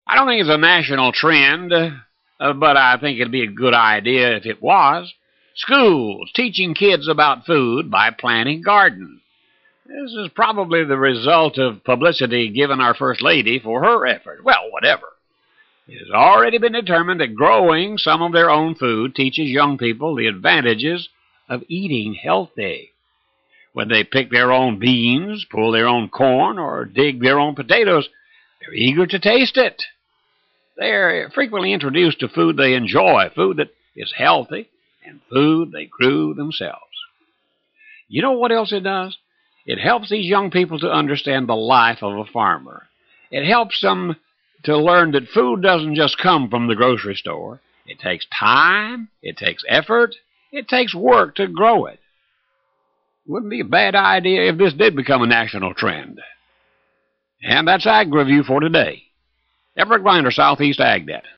I don't think it's a national trend, but I think it'd be a good idea if it was. Schools teaching kids about food by planting gardens. This is probably the result of publicity given our First Lady for her effort. Well, whatever. It has already been determined that growing some of their own food teaches young people the advantages of eating healthy. When they pick their own beans, pull their own corn, or dig their own potatoes, they're eager to taste it. They're frequently introduced to food they enjoy, food that is healthy, and food they grew themselves. You know what else it does? It helps these young people to understand the life of a farmer. It helps them to learn that food doesn't just come from the grocery store. It takes time, it takes effort, it takes work to grow it. Wouldn't be a bad idea if this did become a national trend. And that's Ag Review for today. Everett Grinder, Southeast AgNet.